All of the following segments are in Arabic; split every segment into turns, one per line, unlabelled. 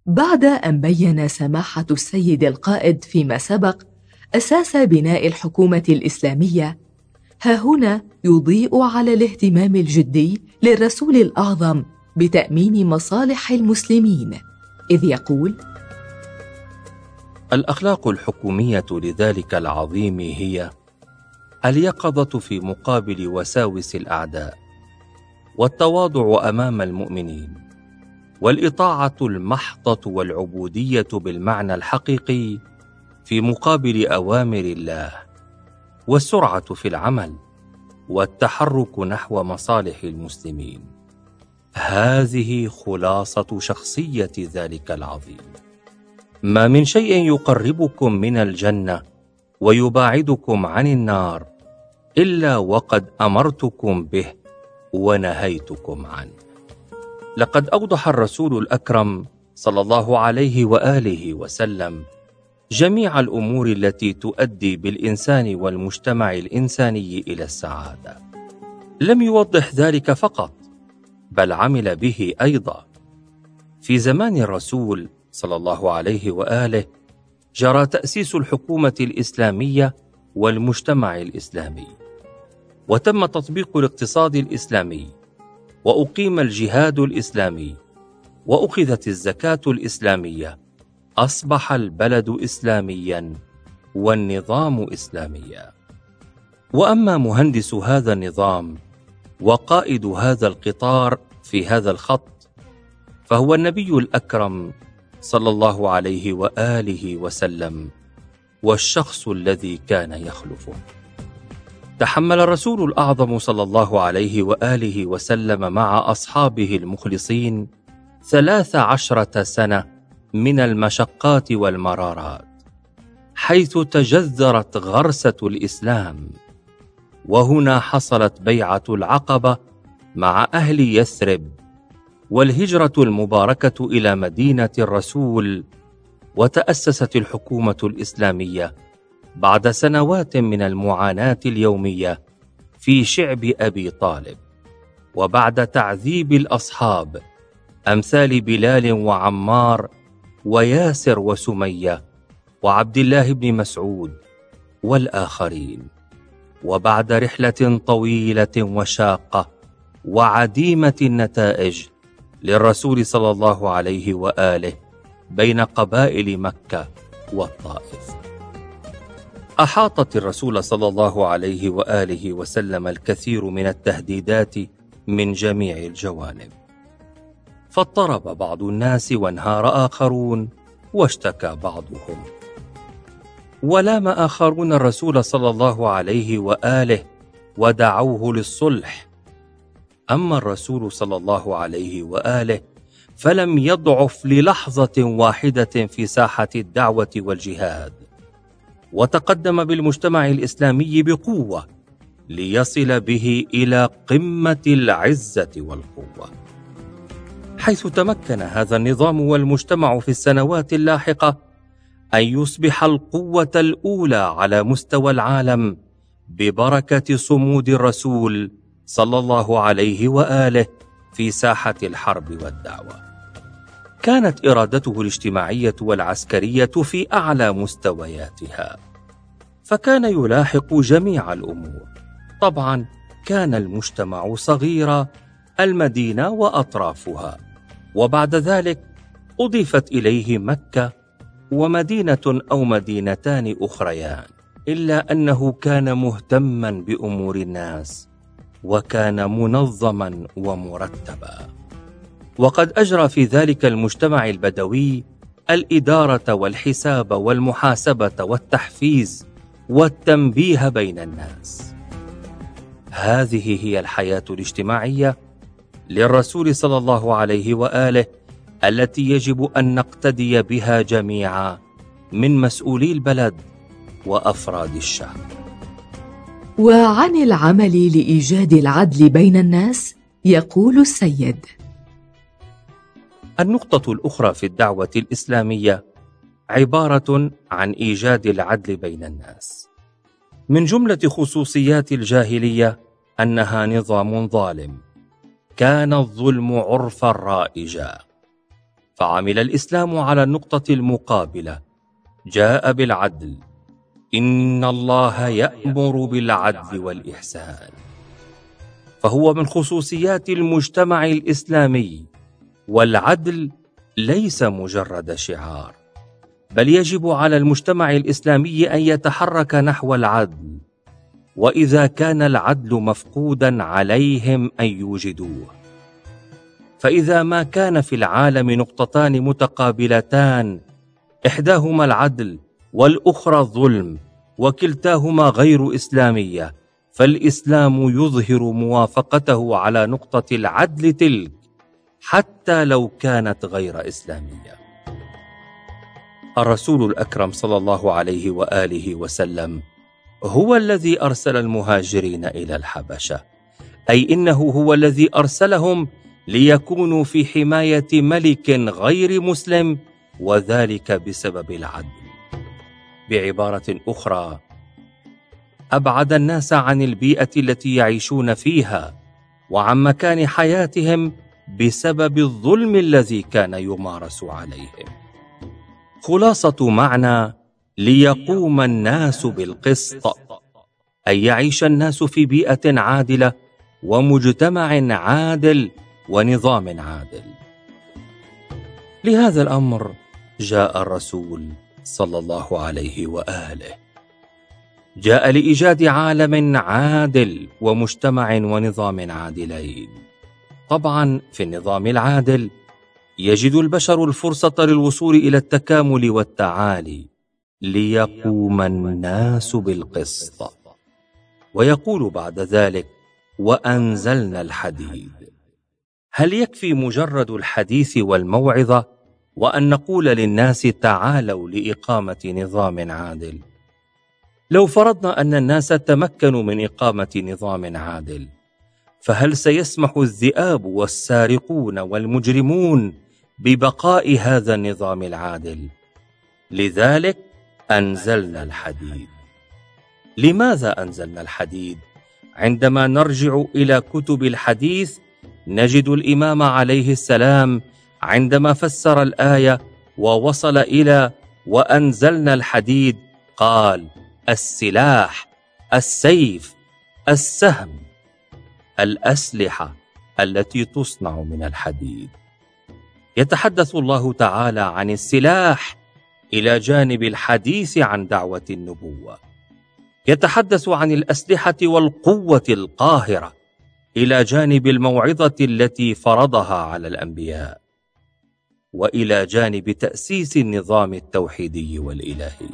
بعد أن بين سماحة السيد القائد فيما سبق أساس بناء الحكومة الإسلامية، ها هنا يضيء على الاهتمام الجدي للرسول الأعظم بتأمين مصالح المسلمين، إذ يقول:
الأخلاق الحكومية لذلك العظيم هي اليقظة في مقابل وساوس الأعداء، والتواضع أمام المؤمنين، والإطاعة المحضة والعبودية بالمعنى الحقيقي في مقابل أوامر الله، والسرعة في العمل، والتحرك نحو مصالح المسلمين. هذه خلاصة شخصية ذلك العظيم. ما من شيء يقربكم من الجنة ويباعدكم عن النار إلا وقد أمرتكم به ونهيتكم عنه. لقد أوضح الرسول الأكرم صلى الله عليه وآله وسلم جميع الأمور التي تؤدي بالإنسان والمجتمع الإنساني إلى السعادة. لم يوضح ذلك فقط، بل عمل به أيضا. في زمان الرسول صلى الله عليه وآله جرى تأسيس الحكومة الإسلامية والمجتمع الإسلامي، وتم تطبيق الاقتصاد الإسلامي، وأقيم الجهاد الإسلامي، وأخذت الزكاة الإسلامية. أصبح البلد إسلاميا والنظام إسلاميا. وأما مهندس هذا النظام وقائد هذا القطار في هذا الخط فهو النبي الأكرم صلى الله عليه وآله وسلم، والشخص الذي كان يخلفه. تحمل الرسول الأعظم صلى الله عليه وآله وسلم مع أصحابه المخلصين 13 سنة من المشقات والمرارات، حيث تجذرت غرسة الإسلام. وهنا حصلت بيعة العقبة مع أهل يثرب، والهجرة المباركة إلى مدينة الرسول، وتأسست الحكومة الإسلامية بعد سنوات من المعاناة اليومية في شعب أبي طالب، وبعد تعذيب الأصحاب أمثال بلال وعمار وياسر وسمية وعبد الله بن مسعود والآخرين، وبعد رحلة طويلة وشاقة وعديمة النتائج للرسول صلى الله عليه وآله بين قبائل مكة والطائف. أحاطت الرسول صلى الله عليه وآله وسلم الكثير من التهديدات من جميع الجوانب، فاضطرب بعض الناس وانهار آخرون واشتكى بعضهم، ولام آخرون الرسول صلى الله عليه وآله ودعوه للصلح. أما الرسول صلى الله عليه وآله فلم يضعف للحظة واحدة في ساحة الدعوة والجهاد، وتقدم بالمجتمع الإسلامي بقوة ليصل به إلى قمة العزة والقوة، حيث تمكن هذا النظام والمجتمع في السنوات اللاحقة أن يصبح القوة الأولى على مستوى العالم ببركة صمود الرسول صلى الله عليه وآله في ساحة الحرب والدعوة. كانت إرادته الاجتماعية والعسكرية في أعلى مستوياتها، فكان يلاحق جميع الأمور. طبعا كان المجتمع صغيرا، المدينة وأطرافها، وبعد ذلك أضيفت إليه مكة ومدينة أو مدينتان أخريان، إلا أنه كان مهتما بأمور الناس، وكان منظما ومرتبا، وقد أجرى في ذلك المجتمع البدوي الإدارة والحساب والمحاسبة والتحفيز والتنبيه بين الناس. هذه هي الحياة الاجتماعية للرسول صلى الله عليه وآله التي يجب أن نقتدي بها جميعا من مسؤولي البلد وأفراد الشعب.
وعن العمل لإيجاد العدل بين الناس يقول السيد:
النقطة الأخرى في الدعوة الإسلامية عبارة عن إيجاد العدل بين الناس. من جملة خصوصيات الجاهلية أنها نظام ظالم، كان الظلم عرفا رائجا، فعمل الإسلام على النقطة المقابلة، جاء بالعدل: إن الله يأمر بالعدل والإحسان. فهو من خصوصيات المجتمع الإسلامي، والعدل ليس مجرد شعار، بل يجب على المجتمع الإسلامي أن يتحرك نحو العدل، وإذا كان العدل مفقودا عليهم أن يوجدوه. فإذا ما كان في العالم نقطتان متقابلتان، إحداهما العدل والأخرى الظلم، وكلتاهما غير إسلامية، فالإسلام يظهر موافقته على نقطة العدل تلك حتى لو كانت غير إسلامية. الرسول الأكرم صلى الله عليه وآله وسلم هو الذي أرسل المهاجرين إلى الحبشة، أي إنه هو الذي أرسلهم ليكونوا في حماية ملك غير مسلم، وذلك بسبب العدل. بعبارة أخرى، أبعد الناس عن البيئة التي يعيشون فيها وعن مكان حياتهم بسبب الظلم الذي كان يمارس عليهم. خلاصة معنى ليقوم الناس بالقسط، أي يعيش الناس في بيئة عادلة ومجتمع عادل ونظام عادل. لهذا الأمر جاء الرسول صلى الله عليه وآله، جاء لإيجاد عالم عادل ومجتمع ونظام عادلين. طبعا في النظام العادل يجد البشر الفرصة للوصول إلى التكامل والتعالي، ليقوم الناس بالقسط. ويقول بعد ذلك: وأنزلنا الحديد. هل يكفي مجرد الحديث والموعظة وأن نقول للناس تعالوا لإقامة نظام عادل؟ لو فرضنا أن الناس تمكنوا من إقامة نظام عادل، فهل سيسمح الذئاب والسارقون والمجرمون ببقاء هذا النظام العادل؟ لذلك أنزلنا الحديد. لماذا أنزلنا الحديد؟ عندما نرجع إلى كتب الحديث نجد الإمام عليه السلام عندما فسر الآية ووصل إلى وأنزلنا الحديد قال: السلاح، السيف، السهم، الأسلحة التي تصنع من الحديد. يتحدث الله تعالى عن السلاح إلى جانب الحديث عن دعوة النبوة، يتحدث عن الأسلحة والقوة القاهرة إلى جانب الموعظة التي فرضها على الأنبياء، وإلى جانب تأسيس النظام التوحيدي والإلهي.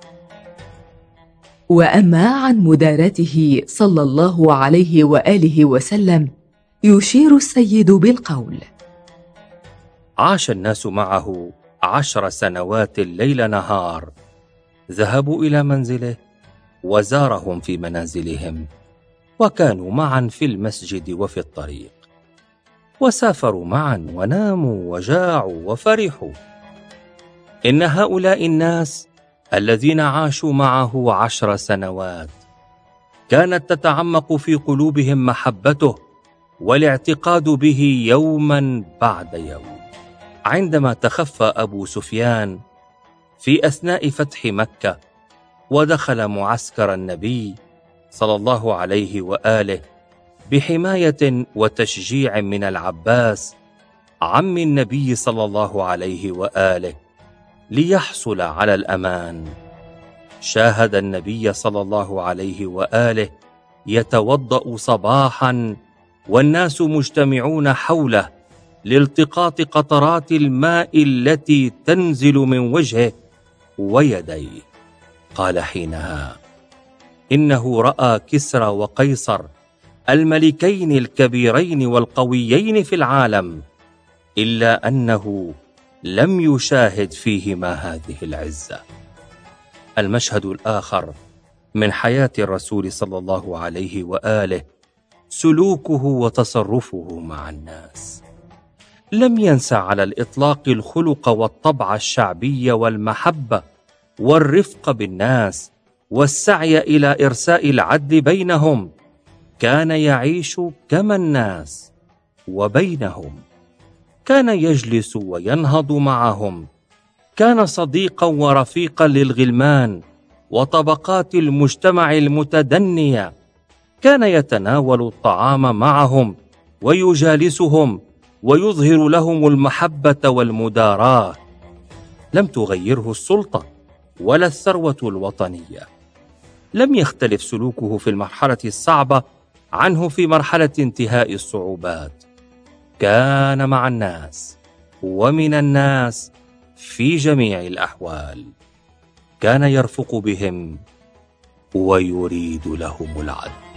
وأما عن مدارته صلى الله عليه وآله وسلم، يشير السيد بالقول:
عاش الناس معه 10 سنوات ليل نهار، ذهبوا إلى منزله وزارهم في منازلهم، وكانوا معا في المسجد وفي الطريق، وسافروا معا وناموا وجاعوا وفرحوا. إن هؤلاء الناس الذين عاشوا معه 10 سنوات كانت تتعمق في قلوبهم محبته والاعتقاد به يوما بعد يوم. عندما تخفى أبو سفيان في أثناء فتح مكة ودخل معسكر النبي صلى الله عليه وآله بحماية وتشجيع من العباس عم النبي صلى الله عليه وآله ليحصل على الأمان، شاهد النبي صلى الله عليه وآله يتوضأ صباحا والناس مجتمعون حوله لالتقاط قطرات الماء التي تنزل من وجهه ويديه. قال حينها: إنه رأى كسرى وقيصر الملكين الكبيرين والقويين في العالم، إلا أنه لم يشاهد فيهما هذه العزة. المشهد الآخر من حياة الرسول صلى الله عليه وآله سلوكه وتصرفه مع الناس. لم ينسى على الإطلاق الخلق والطبع الشعبي والمحبة والرفق بالناس والسعي إلى إرساء العدل بينهم. كان يعيش كما الناس وبينهم، كان يجلس وينهض معهم، كان صديقا ورفيقا للغلمان وطبقات المجتمع المتدنية، كان يتناول الطعام معهم ويجالسهم ويظهر لهم المحبة والمداراة. لم تغيره السلطة ولا الثروة الوطنية. لم يختلف سلوكه في المرحلة الصعبة عنه في مرحلة انتهاء الصعوبات. كان مع الناس ومن الناس في جميع الأحوال. كان يرفق بهم ويريد لهم العدل.